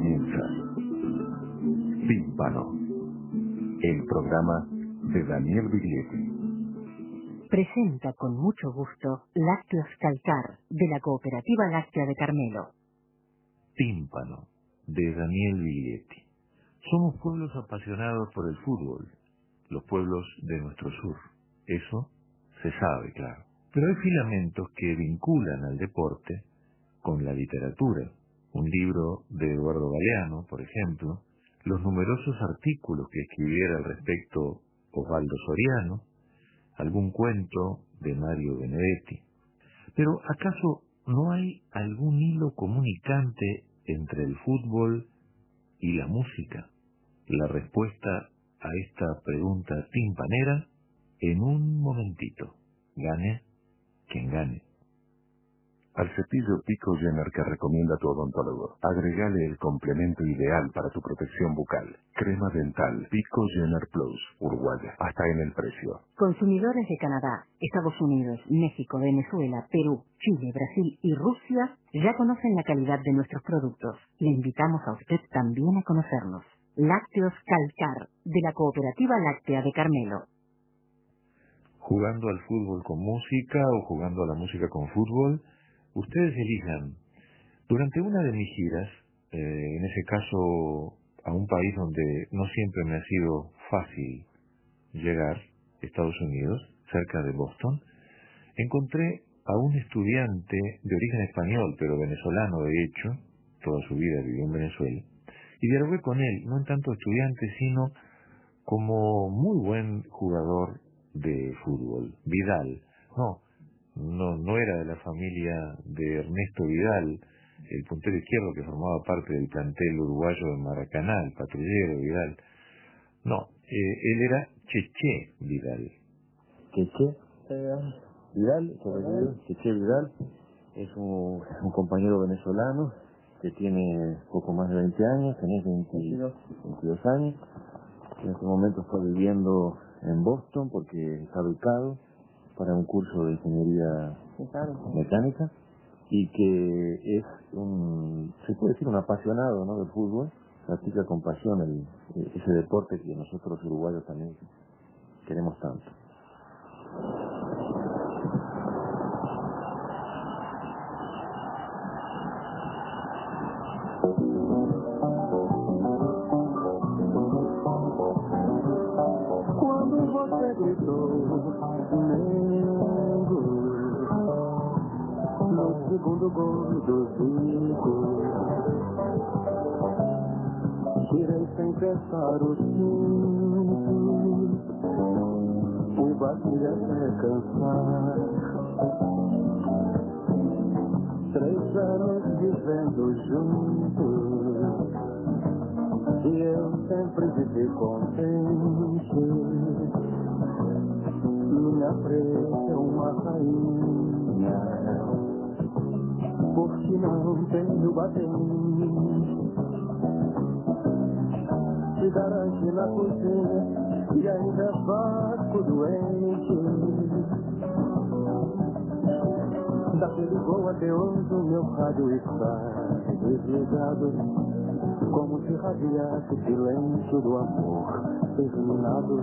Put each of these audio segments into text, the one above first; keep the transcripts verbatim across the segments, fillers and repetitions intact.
comienza Tímpano, el programa de Daniel Biglietti. Presenta con mucho gusto Lácteos Calcar, de la Cooperativa Láctea de Carmelo. Tímpano, de Daniel Biglietti. Somos pueblos apasionados por el fútbol, los pueblos de nuestro sur. Eso se sabe, claro. Pero hay filamentos que vinculan al deporte con la literatura. Un libro de Eduardo Galeano, por ejemplo, los numerosos artículos que escribiera al respecto Osvaldo Soriano, algún cuento de Mario Benedetti. Pero ¿acaso no hay algún hilo comunicante entre el fútbol y la música? La respuesta a esta pregunta timpanera en un momentito. Gane quien gane. Al cepillo Pico Jenner que recomienda tu odontólogo, agregale el complemento ideal para tu protección bucal. Crema dental Pico Jenner Plus, Uruguaya, hasta en el precio. Consumidores de Canadá, Estados Unidos, México, Venezuela, Perú, Chile, Brasil y Rusia ya conocen la calidad de nuestros productos. Le invitamos a usted también a conocernos. Lácteos Calcar, de la Cooperativa Láctea de Carmelo. Jugando al fútbol con música o jugando a la música con fútbol, ustedes elijan. Durante una de mis giras, eh, en ese caso a un país donde no siempre me ha sido fácil llegar, Estados Unidos, cerca de Boston, encontré a un estudiante de origen español, pero venezolano de hecho, toda su vida vivió en Venezuela, y dialogué con él, no en tanto estudiante, sino como muy buen jugador de fútbol. Vidal, no, no, no era de la familia de Ernesto Vidal, el puntero izquierdo que formaba parte del plantel uruguayo de Maracaná, el patrullero Vidal. No, eh, él era Cheche Vidal. Cheche eh, Vidal, uh-huh. Cheche Vidal es un, un compañero venezolano que tiene poco más de veinte años, tenía veintidós años. En este momento está viviendo en Boston porque está becado para un curso de ingeniería mecánica y que es un, se puede decir, un apasionado, ¿no?, del fútbol. Practica con pasión el, ese deporte que nosotros uruguayos también queremos tanto. Quando você gritou, nego, no segundo gol do Zico, tirei sem pensar o cinto, fui bater até cansar. Três anos vivendo juntos e eu sempre vivi contente. Minha preta é uma rainha, porque não tenho batente. Se garante na cozinha e ainda vasco doente. Daquele gol até hoje o meu rádio está desligado, como se radiasse o silêncio do amor terminado.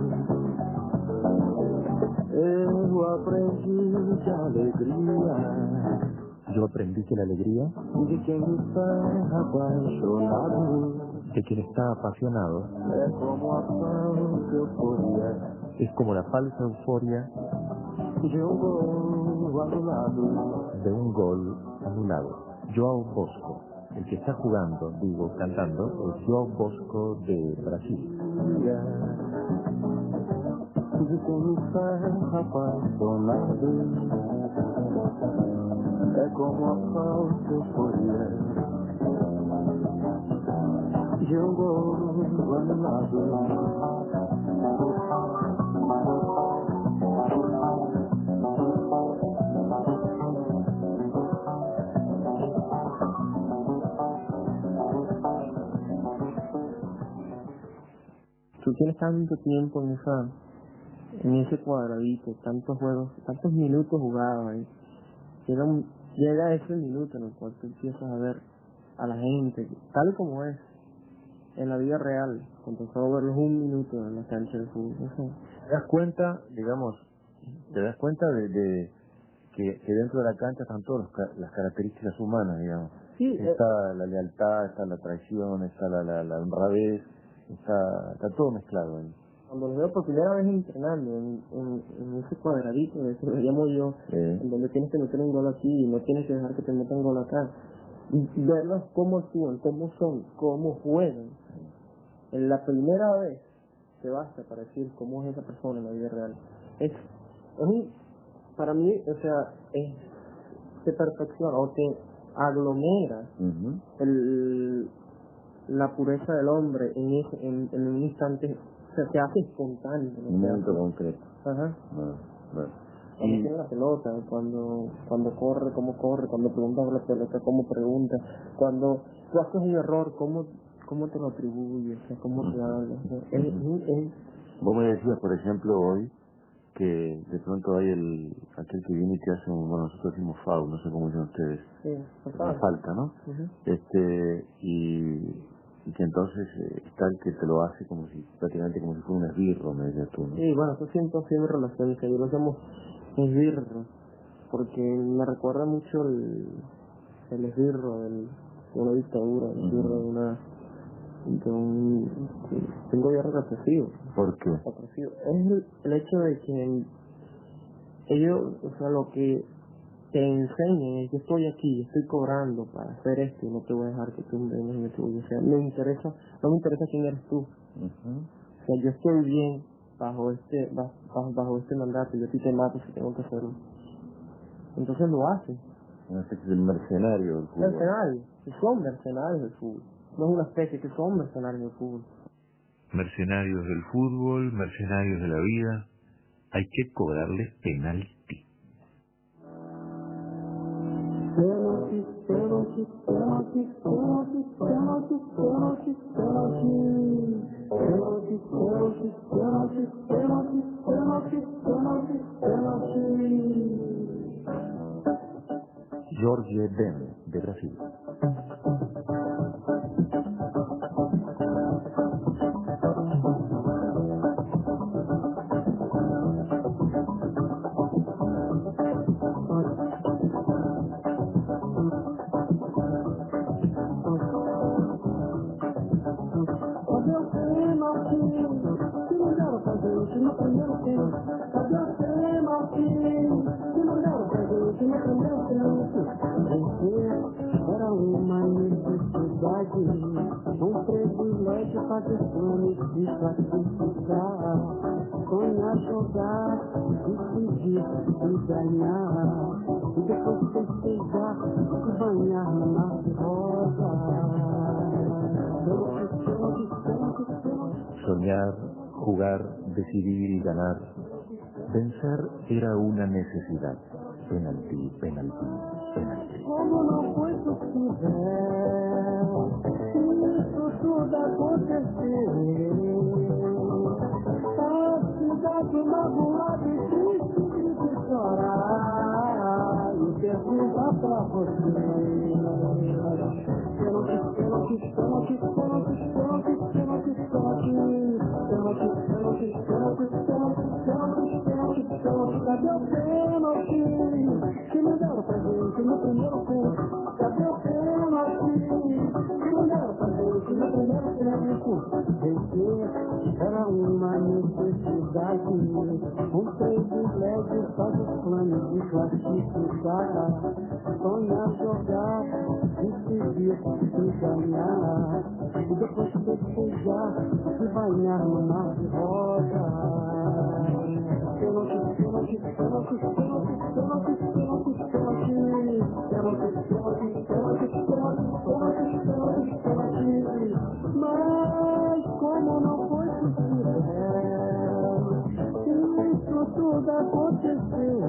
Eu aprendi que a alegria, Yo aprendí que la alegría de quem está apaixonado, de quien está apasionado, é como a falsa euforia, es como la falsa euforia de um gol anulado. de un gol anulado. João Bosco, el que está jugando, digo, cantando, es João Bosco de Brasil. De quem está apaixonado, é como a falsa euforia de um gol anulado. Tú tienes tanto tiempo en esa, en ese cuadradito, tantos juegos, tantos minutos jugados ahí. Llega, un, llega ese minuto en el cual tú empiezas a ver a la gente, tal y como es, en la vida real, con tan solo verlos un minuto en la cancha de fútbol. No sé. ¿Te das cuenta, digamos, te das cuenta de, de que, que dentro de la cancha están todas las características humanas, digamos? Sí, está eh, la lealtad, está la traición, está la, la, la honradez, está, está todo mezclado ahí. cuando los veo por primera vez entrenando en, en, en ese cuadradito, eso lo llamo yo, Eh. en donde tienes que meter un gol aquí y no tienes que dejar que te metan gol acá, y verlos cómo actúan, cómo son, cómo juegan. En la primera vez te basta para decir cómo es esa persona en la vida real. Es, es un, para mí, o sea, es, te perfecciona o te aglomera Uh-huh. el, la pureza del hombre en, ese, en, en un instante, o sea, se hace espontáneo. ¿No? Un momento concreto. Ajá. Bueno, bueno. Cuando Y tiene la pelota, cuando cuando corre, cómo corre, cuando pregunta por la pelota, cómo pregunta, cuando tú haces un error, cómo cómo te lo atribuyes, o sea, cómo te habla. O sea, es, es, es, vos me decías, por ejemplo, hoy, que de pronto hay el aquel que viene y te hace un, bueno, nosotros decimos foul, no sé cómo dicen ustedes, sí, una falta, ¿no? uh-huh. Este, y, y que entonces eh, está el que te lo hace como si, prácticamente como si fuera un esbirro, me decías tú, ¿no? Sí, bueno, eso siempre ha sido mi relación, que yo lo llamo esbirro, porque me recuerda mucho el, el esbirro del, de una dictadura, el esbirro uh-huh. de una de un, de un gobierno represivo. ¿Por qué? Represivo. Es el, el hecho de que ellos, o sea, lo que te enseñan es que estoy aquí, estoy cobrando para hacer esto y no te voy a dejar que tú vengas y me tuyas. O sea, me interesa, no me interesa quién eres tú. Uh-huh. O sea, yo estoy bien bajo este bajo, bajo este mandato, yo a ti te mato si tengo que hacerlo. Entonces lo hacen. Una especie de mercenario del fútbol. Mercenarios, que son mercenarios del fútbol. No es una especie, que son mercenarios del fútbol. Mercenarios del fútbol, mercenarios de la vida, hay que cobrarles penalti. Penalty, penalty, penalty, penalty, penalty, penalty, penalty. Penalty, penalty, penalty, penalty, penalty, penalty, penalty. Jorge Ben, de Brasil. No primeiro tempo, cadê o penalti? Que não deram pra gente no primeiro tempo. Vencer era uma necessidade, um privilégio fazer planos de classificar. Sonhar, jogar, decidir e ganhar, e depois festejar e banhar na mar de rosa. Soñar, jugar, decidir y ganar. Vencer era una necesidad. Penalti, penalti, penalti. Como não foi possível isso tudo acontecer? A cidade magoada e triste de chorar e pergunta pra você. Pênalti, pênalti, pênalti, pênalti, pênalti, pênalti, pênalti, pênalti, pênalti, pênalti, pênalti, pênalti, pênalti, cadê o pênalti? Que me deram pra gente no primeiro tempo. Cadê o pênalti? Que me deram pra gente no primeiro tempo. Vencer era uma necessidade, um privilégio faz os planos de classificar. Sonhar, jogar, decidir e ganhar, e depois festejar e banhar no mar de rosa. Pênalti, pênalti, pênalti, pênalti, pênalti, pênalti, pênalti, pênalti, pênalti, pênalti, pênalti, pênalti, pênalti. Mas como não foi possível isso tudo acontecer?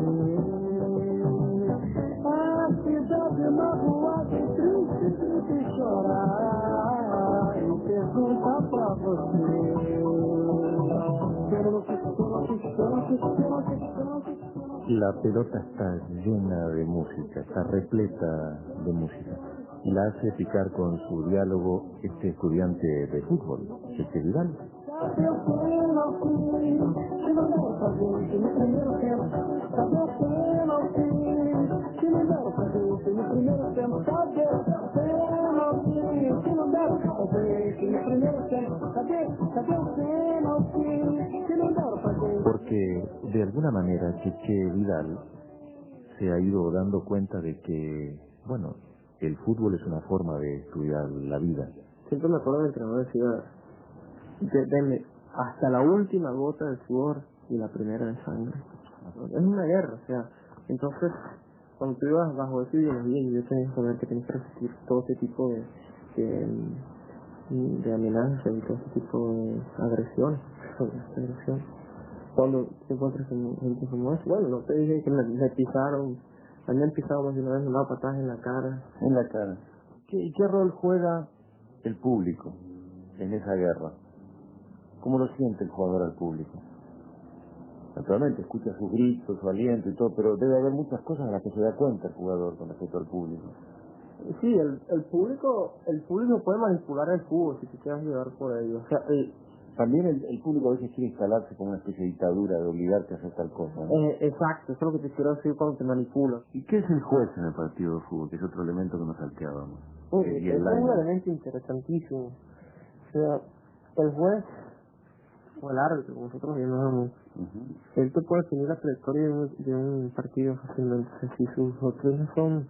A cidade magoada e triste, triste chorar e pergunta pra você. La pelota está llena de música, está repleta de música. la hace picar con su diálogo este estudiante de fútbol, Cheche Vidal. Porque de alguna manera Cheche Vidal se ha ido dando cuenta de que, bueno, el fútbol es una forma de estudiar la vida. Siempre me acuerdo del entrenador decía, de, de, hasta la última gota de sudor y la primera de sangre. Es una guerra, o sea, entonces, cuando tú ibas bajo esa ideología, yo tenía que saber que tenías que resistir todo ese tipo de, de, de amenazas y todo ese tipo de agresiones. De agresiones. Cuando te encuentras con gente como eso, bueno, no te dije que me, me pisaron, a mí me han pisado más de una vez, me han dado patadas en la cara. En la cara. ¿Qué, qué rol juega el público en esa guerra? ¿Cómo lo siente el jugador al público? Naturalmente escucha sus gritos, su aliento y todo, pero debe haber muchas cosas en las que se da cuenta el jugador con respecto al público. Sí, el, el público el público puede manipular el fútbol si te quieres llevar por ello. O sea, el, También el, el público a veces quiere instalarse como una especie de dictadura, de obligarte a hacer tal cosa, ¿no? eh, exacto, eso es lo que te quiero decir cuando te manipulan. ¿Y qué es el juez en el partido de fútbol? Que es otro elemento que nos salteábamos. Uh, Eh, y es el un line. elemento interesantísimo. O sea, el juez o el árbitro, como nosotros llamamos, uh-huh. él te puede definir la trayectoria de un, de un partido fácilmente. O sea, si sus opciones son...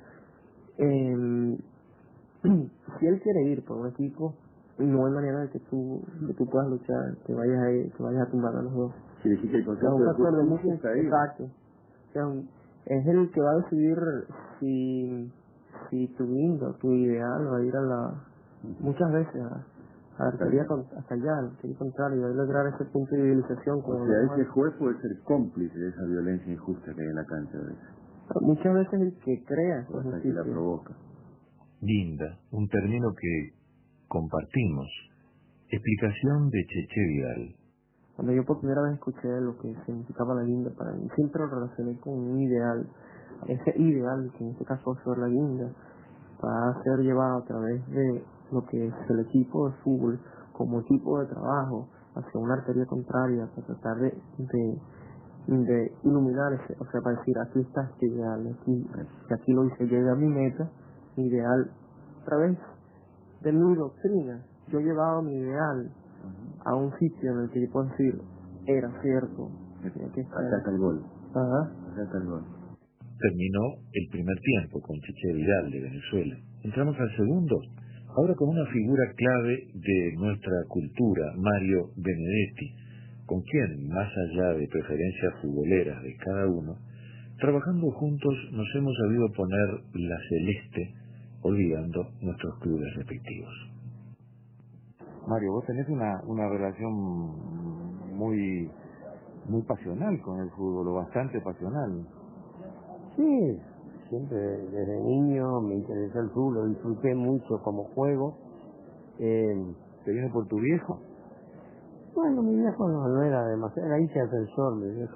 Eh, si él quiere ir por un equipo, no hay manera de que tú, que tú puedas luchar, que vayas a ir, que vayas a tumbar a los dos. Sí, decir que el concepto un factor de mucho mucho, exacto. O sea, un, es el que va a decidir si, si tu lindo, tu ideal va a ir a la, uh-huh. muchas veces a, a la arteria hasta allá, al arteria contrario, y va a lograr ese punto de idealización. O sea, ese juez puede ser cómplice de esa violencia injusta que hay en la cancha a veces. Muchas veces el que crea o hasta que la provoca. Guinda, un término que compartimos. Explicación de Cheche Vidal. Cuando yo por primera vez escuché lo que significaba la guinda, para mí siempre lo relacioné con un ideal. Ese ideal, que en este caso fue la guinda, va a ser llevado a través de lo que es el equipo de fútbol como equipo de trabajo hacia una arteria contraria para tratar de, de, de iluminar ese, o sea, para decir, aquí está este ideal, aquí, que aquí lo hice, llegué a mi meta, mi ideal, a través de mi doctrina, yo llevaba mi ideal a un sitio en el que yo puedo decir, era cierto. Acá está el gol. Ajá. Acá está el gol. Terminó el primer tiempo con Cheche Vidal de Venezuela. Entramos al segundo, ahora con una figura clave de nuestra cultura, Mario Benedetti, con quien, más allá de preferencias futboleras de cada uno, trabajando juntos nos hemos sabido poner la celeste, olvidando nuestros clubes respectivos. Mario, vos tenés una, una relación muy muy pasional con el fútbol, o bastante pasional. Sí, siempre desde niño me interesó el fútbol, lo disfruté mucho como juego. Eh, ¿Te viene por tu viejo? Bueno, mi viejo no, no era demasiado, era hincha defensor, mi viejo.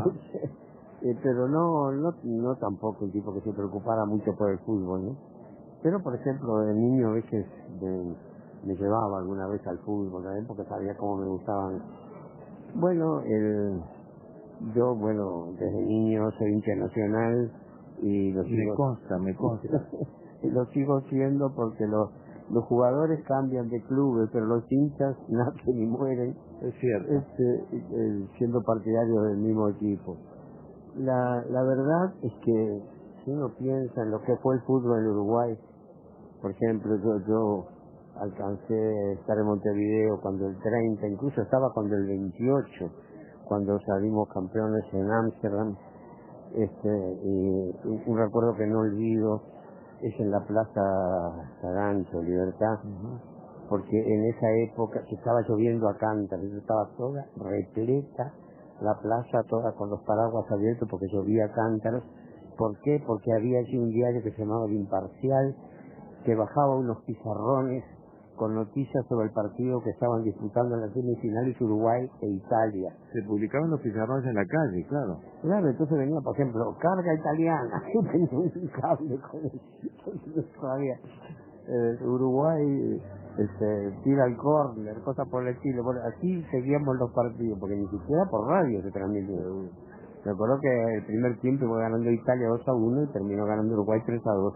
eh, pero no, no, no tampoco un tipo que se preocupara mucho por el fútbol, ¿no? Pero, por ejemplo, de niño a veces me, me llevaba alguna vez al fútbol también porque sabía cómo me gustaban. Bueno, el, yo, bueno, desde niño soy hincha nacional y lo sigo, me consta, me consta. lo sigo siendo porque los, los jugadores cambian de clubes, pero los hinchas nacen y mueren. Es cierto. Este, eh, siendo partidarios del mismo equipo. La, la verdad es que si uno piensa en lo que fue el fútbol en Uruguay, por ejemplo, yo, yo alcancé a estar en Montevideo cuando el treinta, incluso estaba cuando el veintiocho, cuando salimos campeones en Ámsterdam. Este, y un recuerdo que no olvido es en la Plaza Sagancho, Libertad, uh-huh. porque en esa época que estaba lloviendo a cántaros, estaba toda repleta, la plaza toda con los paraguas abiertos porque llovía a cántaros. ¿Por qué? Porque había allí un diario que se llamaba El Imparcial, que bajaba unos pizarrones con noticias sobre el partido que estaban disputando en las semifinales Uruguay e Italia. Se publicaban los pizarrones en la calle, claro. Claro, entonces venía, por ejemplo, carga italiana, y tenía un cable con el, todavía. Eh, Uruguay este, tira el córner, cosas por el estilo. Bueno, así seguíamos los partidos, porque ni siquiera por radio se transmitía. Me acuerdo que el primer tiempo iba ganando Italia dos a uno y terminó ganando Uruguay tres a dos.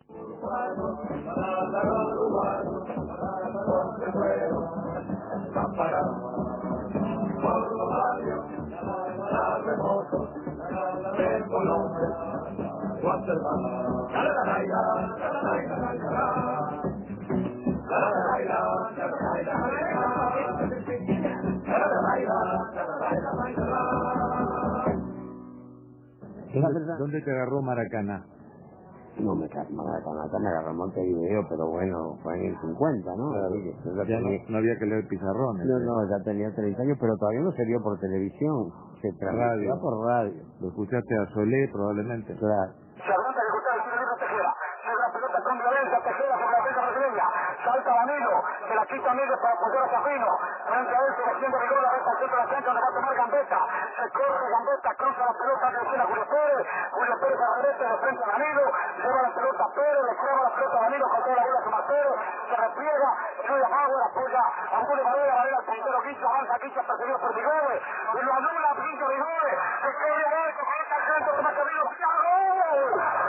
¿Dónde, ¿Dónde te agarró Maracaná? No me agarró Maracaná, me agarró Montevideo, pero bueno, fue en el cincuenta, ¿no? Claro, que ya tenía, no, no había que leer pizarrones. No, no, ya tenía treinta años, pero todavía no se vio por televisión, se transmitía por radio. Lo escuchaste a Solé probablemente. Claro. Segunda ejecutada el tiro Tejera. Llega la pelota con violencia, Tejera por la pelota brasileña. Salta Danilo, se la quita Miguel para apoyar a Safino. Frente a él, se defiende Rigor, a ver por centro de la cancha, donde va a tomar Gambetta. Se corre Gambetta, cruza la pelota que tiene a Julio Pérez. Julio Pérez a la derecha, de frente a Danilo. Lleva la pelota a Pérez, le clava la pelota a Danilo, con toda la bola a su Marcelo. Se repliega, Julia Bauer apoya a Julio Madera, Madera al puntero Guicho, avanza Guicho, perseguido por Rigore. Y lo anula Guicho Rigore. Se corre el arco, coloca el centro, toma Camilo. ¡Gol!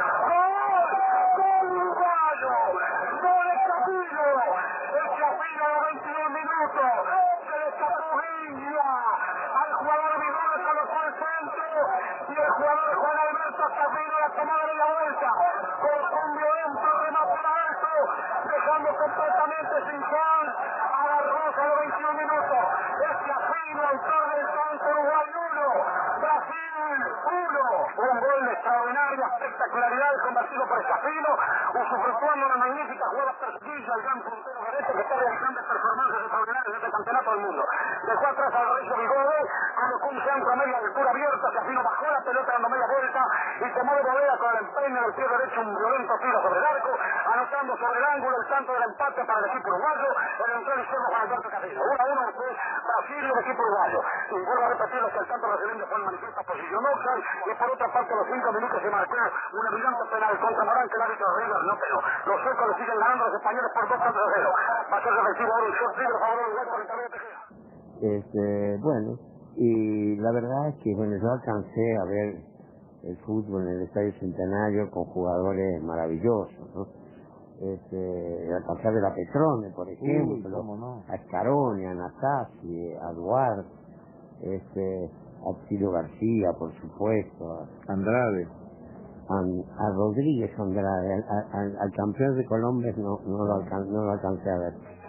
¡Gol uruguayo! ¡Gol de Capillo! El Capillo a los veintiún minutos. Se le escapó Villa. Al jugador Vigore colocó el centro. Y el jugador Juan Alberto Capillo la tomada de la vuelta. Con un violento remate alto. Dejando completamente sin chance a la Rosa a los veintiún minutos. El Capillo, autor del tanto, Uruguay uno. Brasil uno. Un gol de extraordinaria espectacularidad convertido por Escafino, usufructuando una magnífica jugada perseguida al gran puntero derecho que está realizando performances extraordinarias en este campeonato del mundo. Dejó atrás al Recio Vigode, colocó un centro a media altura abierta, Escafino bajó la pelota dando media vuelta y tomó de volea con el empeine del pie derecho un violento tiro sobre el arco, anotando sobre el ángulo el tanto del empate para el equipo uruguayo, el entró izquierdo Juan Alberto Castillo. uno a uno después Brasil y el equipo uruguayo. Y vuelvo a repetirles que el tanto brasileño fue en manifiesta posición offside y por otra parte a los cinco minutos se marcó una brillante penal contra Morán que el árbitro de Rivas no pegó. Los suecos le siguen ganando a los españoles por dos contra cero. Va a ser efectivo ahora un short libre a favor del Uruguay por el tablero de Tejera. Este, bueno, y la verdad es que bueno, yo alcancé a ver el fútbol en el Estadio Centenario con jugadores maravillosos, ¿no? Este, alcancé a ver a Petrone, por ejemplo, Uy, no. a Scaroni, a Natasi, a Duarte, este, a Ciro García, por supuesto, a Andrade. A, a Rodríguez Andrade, al, al, al campeón de Colombia no, no, lo alcan, no lo alcancé a ver.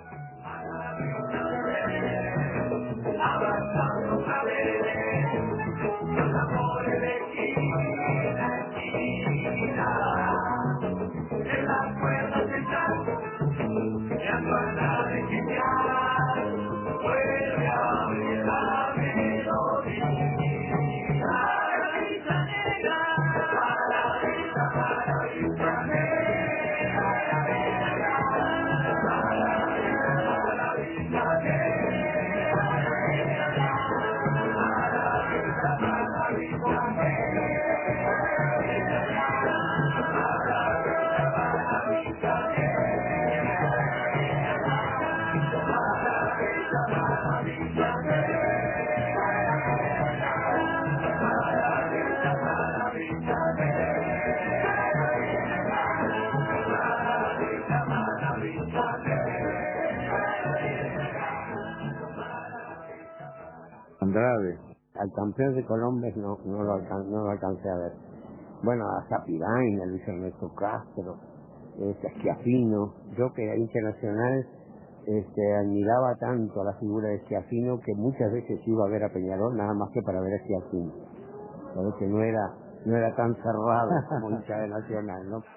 Andrade. Al campeón de Colombia no, no, lo, alcan, no lo alcancé a ver. Bueno, a Zapirain, a Luis Ernesto Castro, este, a Schiaffino. Yo que era internacional este, admiraba tanto a la figura de Schiaffino que muchas veces iba a ver a Peñarol nada más que para ver a Schiaffino. Sabes que no era, no era tan cerrado como hincha de Nacional, ¿no?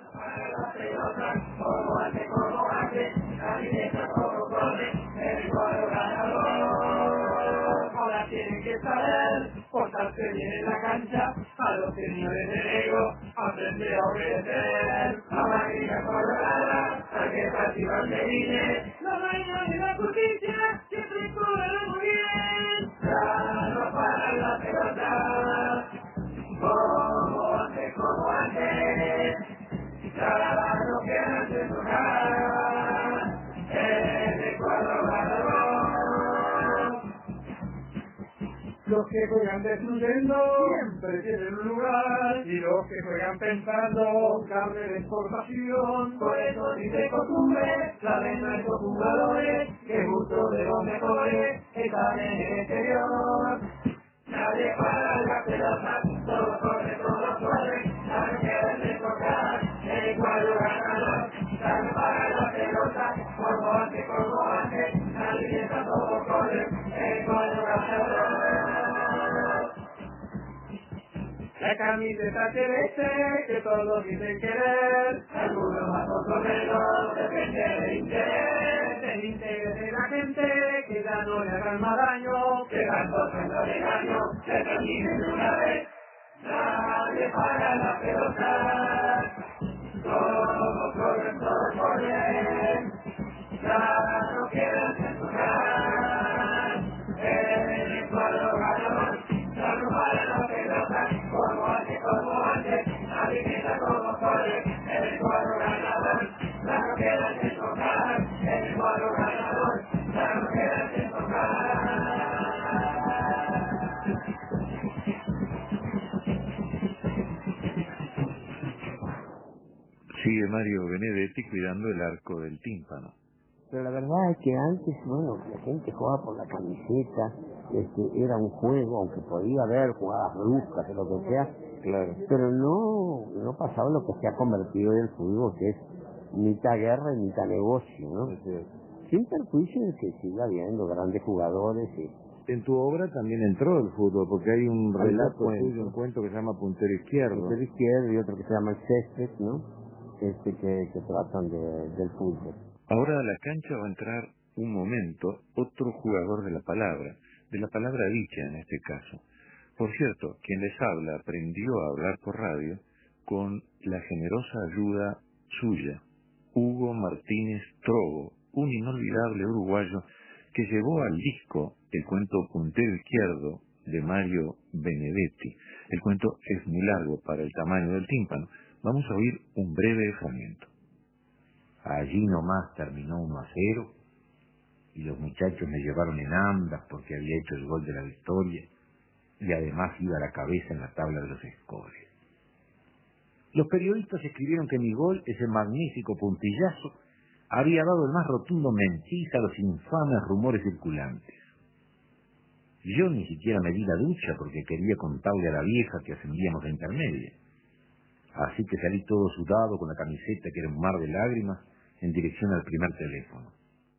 Tienen que saber portarse bien en la cancha, a los señores de ego, aprender a obedecer, a máquina colorada, a que fácil se viene, la vaina de la justicia, siempre cobra muy bien, ya no para la pelota, como antes, como antes, ya no queda que juegan destruyendo siempre tienen un lugar, y los que juegan pensando carne de exportación. Por eso dice costumbre, la de nuestros jugadores, que justo de los mejores están en el exterior. Nadie para la pelota, todos corren, todos corren, nadie quiere descortar, el cuadro ganador. Nadie para la pelota, como antes, como antes, nadie piensa, todos corren, el cuadro ganador. La camiseta celeste que todos dicen querer, algunos más otros menos, depende del interés, del interés de la gente, que ya no le hagan más daño, que tanto sueldo de daño, que terminen de una vez. Nadie para la pelota, todos corren, todos corren, ya no quieran censurar, el cuadro ganador, ya no para la pelota, como antes, como antes, nadie piensa como corre, el cuadro ganador, ya no quieran censurar, el cuadro ganador, ya no quieran censurar. Sigue Mario Benedetti cuidando el arco del tímpano. Pero la verdad es que antes, bueno, la gente jugaba por la camiseta, este, era un juego, aunque podía haber jugadas bruscas o lo que sea, Claro. pero no, no pasaba lo que se ha convertido en el fútbol, que es mitad guerra y mitad negocio, ¿no? Entonces, Sin perjuicio de que siga habiendo grandes jugadores y en tu obra también entró el fútbol, porque hay un Hay relato dos cuentos. tuyo, un cuento que se llama Puntero Izquierdo. el izquierdo y otro que se llama el césped, ¿no? Este que, que tratan de, del fútbol. Ahora a la cancha va a entrar un momento otro jugador de la palabra, de la palabra dicha en este caso. Por cierto, quien les habla aprendió a hablar por radio con la generosa ayuda suya, Hugo Martínez Trovo, un inolvidable uruguayo que llevó al disco el cuento Puntero Izquierdo de Mario Benedetti. El cuento es muy largo para el tamaño del tímpano. Vamos a oír un breve fragmento. Allí nomás terminó uno a cero y los muchachos me llevaron en andas porque había hecho el gol de la victoria y además iba a la cabeza en la tabla de los scores. Los periodistas escribieron que mi gol, ese magnífico puntillazo, había dado el más rotundo mentir a los infames rumores circulantes. Yo ni siquiera me di la ducha porque quería contarle a la vieja que ascendíamos a intermedia. Así que salí todo sudado con la camiseta que era un mar de lágrimas en dirección al primer teléfono.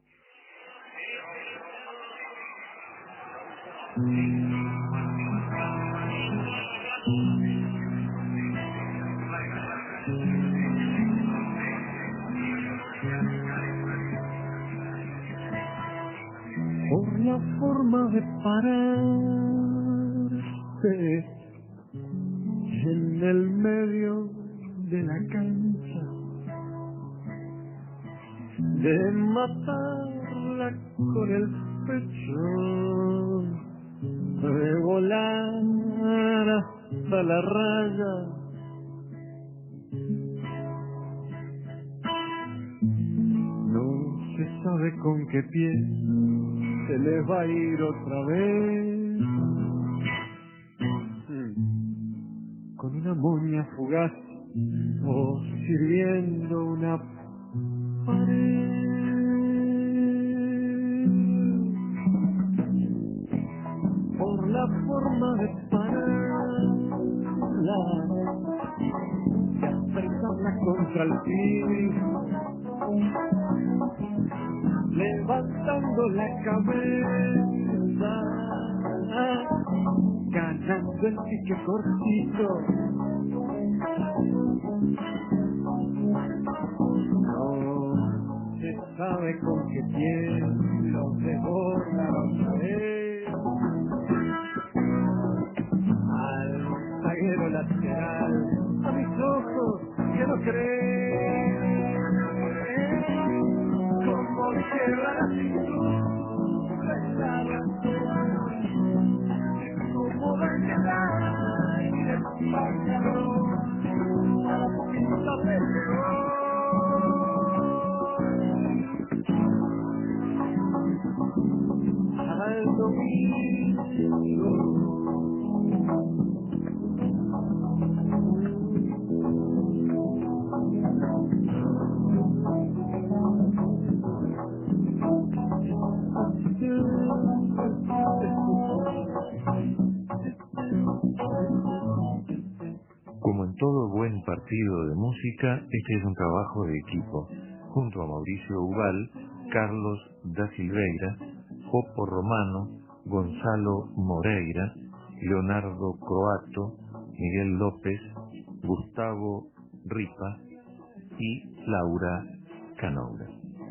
Por la forma de pararse en el medio de la cancha, de matarla con el pecho, de volar hasta la raya, no se sabe con qué pie se les va a ir otra vez, con una moña fugaz o sirviendo una pared. Por la forma de pararla, de apretarla contra el piso, levantando la cabeza, ganando el pique cortito. No se sabe con qué piel los desborda otra vez. Al zaguero lateral, a mis ojos que no creen, como cierra la cintura, la razón, como daña el aire pájaro, a la punta del gol. Al domingo música, este es un trabajo de equipo, junto a Mauricio Ubal, Carlos da Silveira, Popo Romano, Gonzalo Moreira, Leonardo Croato, Miguel López, Gustavo Ripa y Laura Canoura.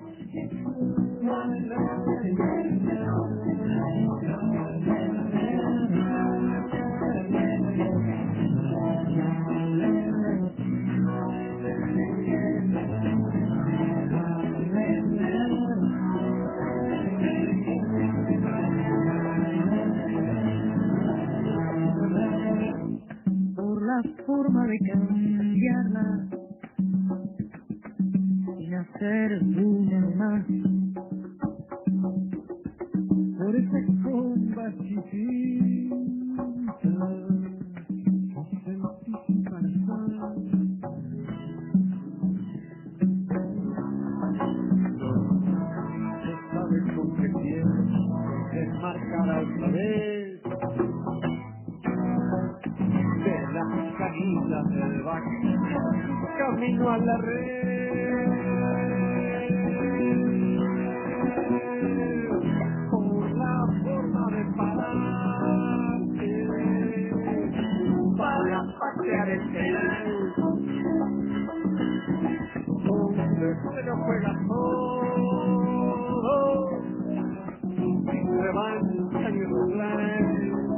Por la forma de cambiarla sin hacer una más, por esa comba chiquita que sentí sin pasar. No sabes con qué quiero desmarcar otra vez de las canillas del vaca camino a la red. Por la forma de pararte para patear el penal donde se lo juega todo sin revancha ni replay.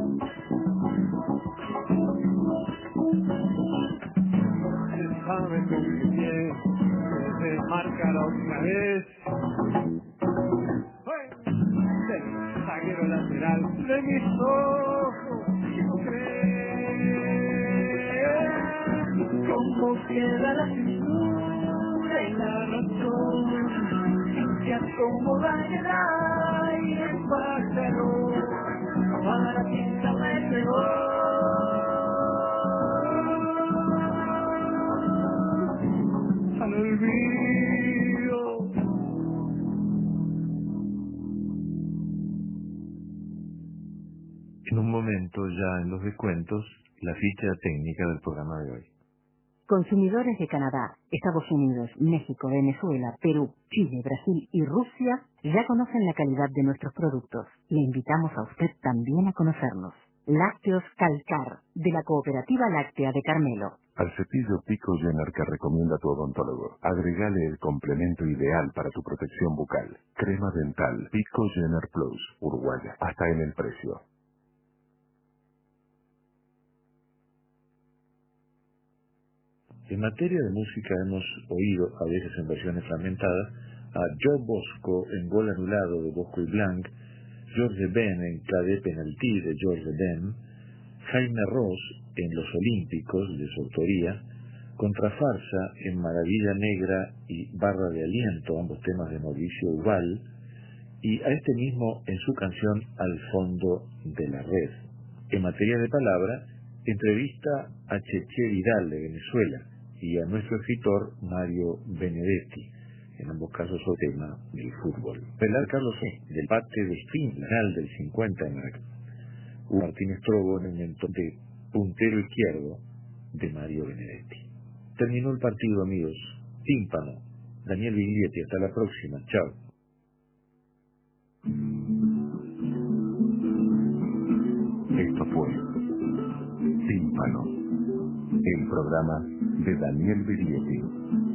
Se sabe con qué pie se marca la otra vez. Del zaguero lateral de mis ojos quiero creer cómo queda la cintura y la razón se acomoda en el aire pájaro para pintarle ese gol al olvido. En un momento, ya en los descuentos, la ficha técnica del programa de hoy. Consumidores de Canadá, Estados Unidos, México, Venezuela, Perú, Chile, Brasil y Rusia ya conocen la calidad de nuestros productos. Le invitamos a usted también a conocernos. Lácteos Calcar, de la Cooperativa Láctea de Carmelo. Al cepillo Pico Jenner que recomienda tu odontólogo, agregale el complemento ideal para tu protección bucal. Crema dental Pico Jenner Plus, uruguaya, hasta en el precio. En materia de música hemos oído, a veces en versiones fragmentadas, a Joe Bosco en Gol Anulado de Bosco y Blanc, George Ben en Cadet Penalty de George Ben, Jaime Ross en Los Olímpicos de su autoría, Contrafarsa en Maravilla Negra y Barra de Aliento, ambos temas de Mauricio Ubal, y a este mismo en su canción Al Fondo de la Red. En materia de palabra, entrevista a Cheche Vidal de Venezuela y a nuestro escritor Mario Benedetti, en ambos casos su tema del fútbol. Pelar Carlos E. del Pate de Spin, final del cincuenta en Maracaná. Hugo Martínez Trobo en el mentón de puntero izquierdo de Mario Benedetti. Terminó el partido, amigos. Tímpano. Daniel Biglietti, hasta la próxima. Chao. Esto fue Tímpano, el programa de Daniel Biglietti.